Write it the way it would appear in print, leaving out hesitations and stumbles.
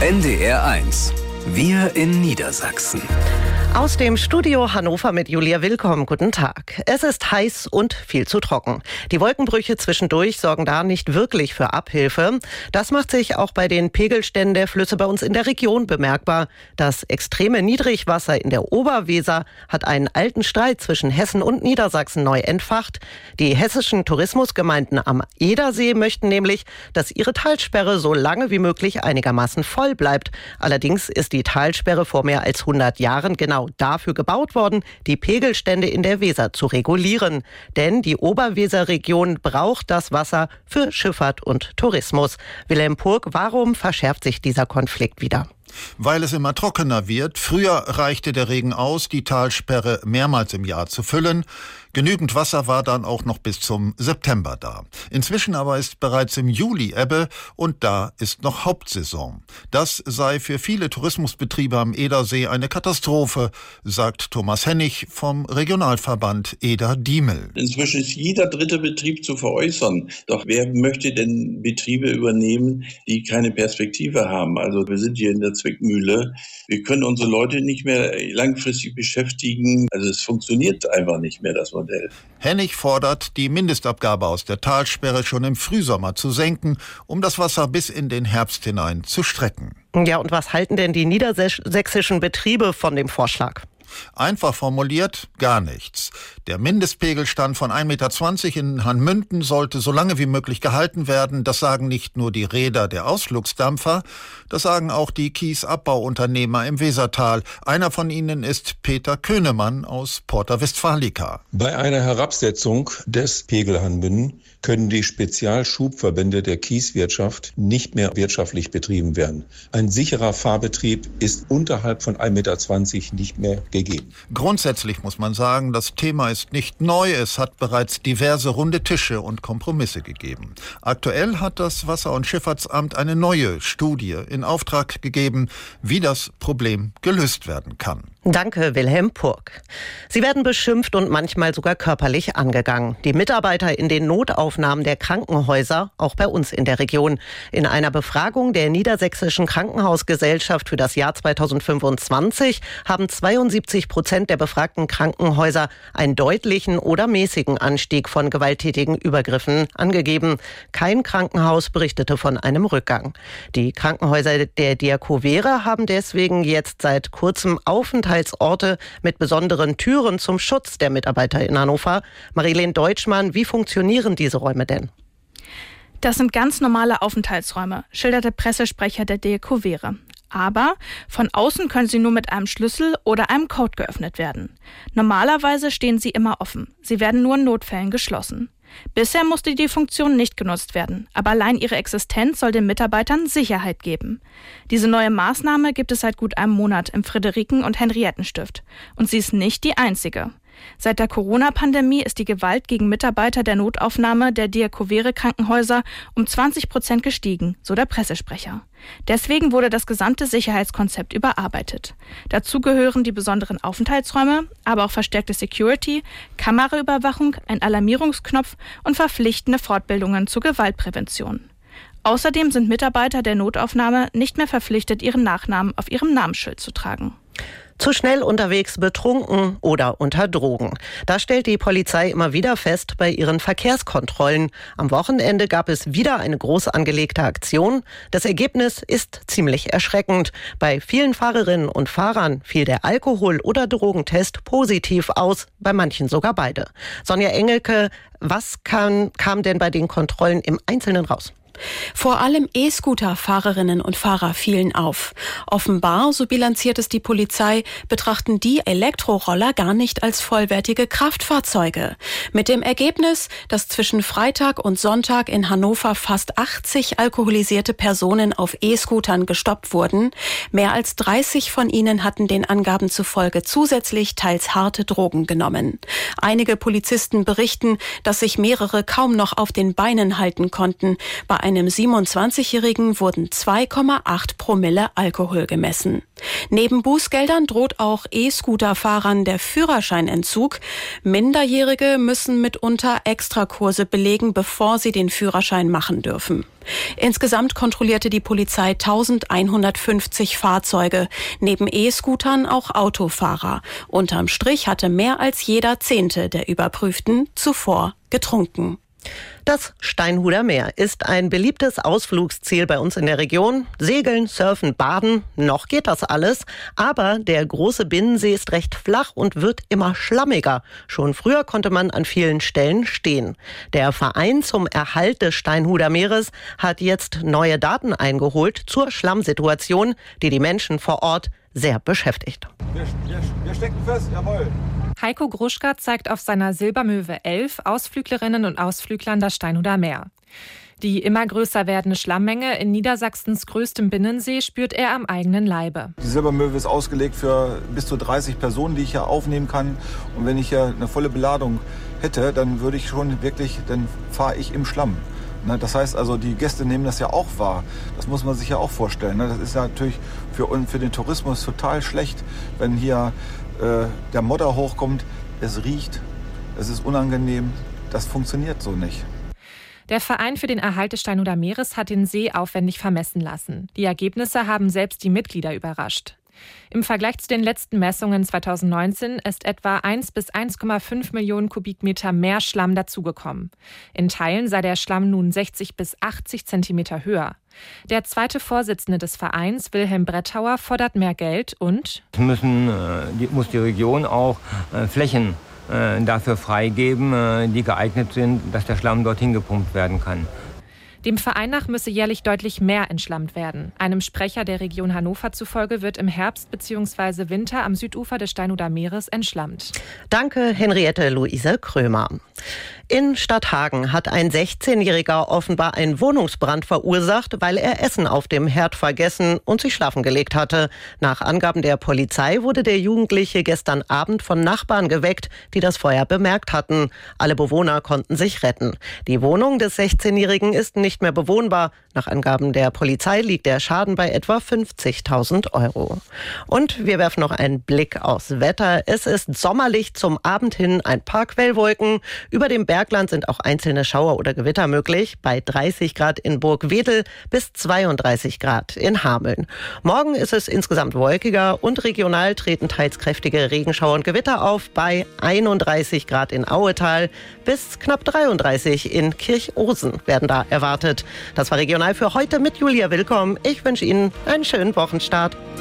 NDR1. Wir in Niedersachsen. Aus dem Studio Hannover mit Julia Willkomm. Guten Tag. Es ist heiß und viel zu trocken. Die Wolkenbrüche zwischendurch sorgen da nicht wirklich für Abhilfe. Das macht sich auch bei den Pegelständen der Flüsse bei uns in der Region bemerkbar. Das extreme Niedrigwasser in der Oberweser hat einen alten Streit zwischen Hessen und Niedersachsen neu entfacht. Die hessischen Tourismusgemeinden am Edersee möchten nämlich, dass ihre Talsperre so lange wie möglich einigermaßen voll bleibt. Allerdings ist die Talsperre vor mehr als 100 Jahren genau dafür gebaut worden, die Pegelstände in der Weser zu regulieren. Denn die Oberweserregion braucht das Wasser für Schifffahrt und Tourismus. Wilhelm Purk, warum verschärft sich dieser Konflikt wieder? Weil es immer trockener wird. Früher reichte der Regen aus, die Talsperre mehrmals im Jahr zu füllen. Genügend Wasser war dann auch noch bis zum September da. Inzwischen aber ist bereits im Juli Ebbe und da ist noch Hauptsaison. Das sei für viele Tourismusbetriebe am Edersee eine Katastrophe, sagt Thomas Hennig vom Regionalverband Eder-Diemel. Inzwischen ist jeder dritte Betrieb zu veräußern. Doch wer möchte denn Betriebe übernehmen, die keine Perspektive haben? Also wir sind hier in der Zwickmühle. Wir können unsere Leute nicht mehr langfristig beschäftigen. Also es funktioniert einfach nicht mehr, das Modell. Hennig fordert, die Mindestabgabe aus der Talsperre schon im Frühsommer zu senken, um das Wasser bis in den Herbst hinein zu strecken. Ja, und was halten denn die niedersächsischen Betriebe von dem Vorschlag? Einfach formuliert, gar nichts. Der Mindestpegelstand von 1,20 Meter in Hanmünden sollte so lange wie möglich gehalten werden. Das sagen nicht nur die Reeder der Ausflugsdampfer, das sagen auch die Kiesabbauunternehmer im Wesertal. Einer von ihnen ist Peter Könemann aus Porta Westfalica. Bei einer Herabsetzung des Pegel Hanmünden können die Spezialschubverbände der Kieswirtschaft nicht mehr wirtschaftlich betrieben werden. Ein sicherer Fahrbetrieb ist unterhalb von 1,20 Meter nicht mehr gegeben. Grundsätzlich muss man sagen, das Thema ist nicht neu. Es hat bereits diverse runde Tische und Kompromisse gegeben. Aktuell hat das Wasser- und Schifffahrtsamt eine neue Studie in Auftrag gegeben, wie das Problem gelöst werden kann. Danke, Wilhelm Purk. Sie werden beschimpft und manchmal sogar körperlich angegangen. Die Mitarbeiter in den Notaufnahmen der Krankenhäuser, auch bei uns in der Region. In einer Befragung der Niedersächsischen Krankenhausgesellschaft für das Jahr 2025 haben 72% der befragten Krankenhäuser einen deutlichen oder mäßigen Anstieg von gewalttätigen Übergriffen angegeben. Kein Krankenhaus berichtete von einem Rückgang. Die Krankenhäuser der Diakovere haben deswegen jetzt seit kurzem Aufenthaltsorte mit besonderen Türen zum Schutz der Mitarbeiter in Hannover. Marilene Deutschmann, wie funktionieren diese Räume denn? Das sind ganz normale Aufenthaltsräume, schildert der Pressesprecher der Diakovere. Aber von außen können sie nur mit einem Schlüssel oder einem Code geöffnet werden. Normalerweise stehen sie immer offen. Sie werden nur in Notfällen geschlossen. Bisher musste die Funktion nicht genutzt werden, aber allein ihre Existenz soll den Mitarbeitern Sicherheit geben. Diese neue Maßnahme gibt es seit gut einem Monat im Friederiken- und Henriettenstift. Und sie ist nicht die einzige. Seit der Corona-Pandemie ist die Gewalt gegen Mitarbeiter der Notaufnahme der Diakovere-Krankenhäuser um 20% gestiegen, so der Pressesprecher. Deswegen wurde das gesamte Sicherheitskonzept überarbeitet. Dazu gehören die besonderen Aufenthaltsräume, aber auch verstärkte Security, Kameraüberwachung, ein Alarmierungsknopf und verpflichtende Fortbildungen zur Gewaltprävention. Außerdem sind Mitarbeiter der Notaufnahme nicht mehr verpflichtet, ihren Nachnamen auf ihrem Namensschild zu tragen. Zu schnell unterwegs, betrunken oder unter Drogen. Das stellt die Polizei immer wieder fest bei ihren Verkehrskontrollen. Am Wochenende gab es wieder eine groß angelegte Aktion. Das Ergebnis ist ziemlich erschreckend. Bei vielen Fahrerinnen und Fahrern fiel der Alkohol- oder Drogentest positiv aus, bei manchen sogar beide. Sonja Engelke, was kam denn bei den Kontrollen im Einzelnen raus? Vor allem E-Scooter-Fahrerinnen und Fahrer fielen auf. Offenbar, so bilanziert es die Polizei, betrachten die Elektroroller gar nicht als vollwertige Kraftfahrzeuge. Mit dem Ergebnis, dass zwischen Freitag und Sonntag in Hannover fast 80 alkoholisierte Personen auf E-Scootern gestoppt wurden. Mehr als 30 von ihnen hatten den Angaben zufolge zusätzlich teils harte Drogen genommen. Einige Polizisten berichten, dass sich mehrere kaum noch auf den Beinen halten konnten. Bei einem 27-Jährigen wurden 2,8 Promille Alkohol gemessen. Neben Bußgeldern droht auch E-Scooter-Fahrern der Führerscheinentzug. Minderjährige müssen mitunter Extrakurse belegen, bevor sie den Führerschein machen dürfen. Insgesamt kontrollierte die Polizei 1150 Fahrzeuge, neben E-Scootern auch Autofahrer. Unterm Strich hatte mehr als jeder Zehnte der Überprüften zuvor getrunken. Das Steinhuder Meer ist ein beliebtes Ausflugsziel bei uns in der Region. Segeln, Surfen, Baden, noch geht das alles. Aber der große Binnensee ist recht flach und wird immer schlammiger. Schon früher konnte man an vielen Stellen stehen. Der Verein zum Erhalt des Steinhuder Meeres hat jetzt neue Daten eingeholt zur Schlammsituation, die die Menschen vor Ort sehr beschäftigt. Wir stecken fest, jawohl. Heiko Gruschka zeigt auf seiner Silbermöwe 11 Ausflüglerinnen und Ausflüglern das Steinhuder Meer. Die immer größer werdende Schlammmenge in Niedersachsens größtem Binnensee spürt er am eigenen Leibe. Die Silbermöwe ist ausgelegt für bis zu 30 Personen, die ich hier aufnehmen kann. Und wenn ich hier eine volle Beladung hätte, dann fahre ich im Schlamm. Das heißt also, die Gäste nehmen das ja auch wahr. Das muss man sich ja auch vorstellen. Das ist ja natürlich für den Tourismus total schlecht, wenn hier der Modder hochkommt. Es riecht, es ist unangenehm. Das funktioniert so nicht. Der Verein für den Erhalt des Steinhuder Meeres hat den See aufwendig vermessen lassen. Die Ergebnisse haben selbst die Mitglieder überrascht. Im Vergleich zu den letzten Messungen 2019 ist etwa 1 bis 1,5 Millionen Kubikmeter mehr Schlamm dazugekommen. In Teilen sei der Schlamm nun 60 bis 80 Zentimeter höher. Der zweite Vorsitzende des Vereins, Wilhelm Brettauer, fordert mehr Geld und muss die Region auch Flächen dafür freigeben, die geeignet sind, dass der Schlamm dorthin gepumpt werden kann. Dem Verein nach müsse jährlich deutlich mehr entschlammt werden. Einem Sprecher der Region Hannover zufolge wird im Herbst bzw. Winter am Südufer des Steinhuder Meeres entschlammt. Danke, Henriette Luise Krömer. In Stadthagen hat ein 16-Jähriger offenbar einen Wohnungsbrand verursacht, weil er Essen auf dem Herd vergessen und sich schlafen gelegt hatte. Nach Angaben der Polizei wurde der Jugendliche gestern Abend von Nachbarn geweckt, die das Feuer bemerkt hatten. Alle Bewohner konnten sich retten. Die Wohnung des 16-Jährigen ist nicht mehr bewohnbar. Nach Angaben der Polizei liegt der Schaden bei etwa 50.000 Euro. Und wir werfen noch einen Blick aufs Wetter. Es ist sommerlich, zum Abend hin ein paar Quellwolken. Über dem Bergland sind auch einzelne Schauer oder Gewitter möglich. Bei 30 Grad in Burgwedel bis 32 Grad in Hameln. Morgen ist es insgesamt wolkiger und regional treten teils kräftige Regenschauer und Gewitter auf. Bei 31 Grad in Auetal bis knapp 33 in Kirchosen werden da erwartet. Das war regional für heute mit Julia Willkomm. Ich wünsche Ihnen einen schönen Wochenstart.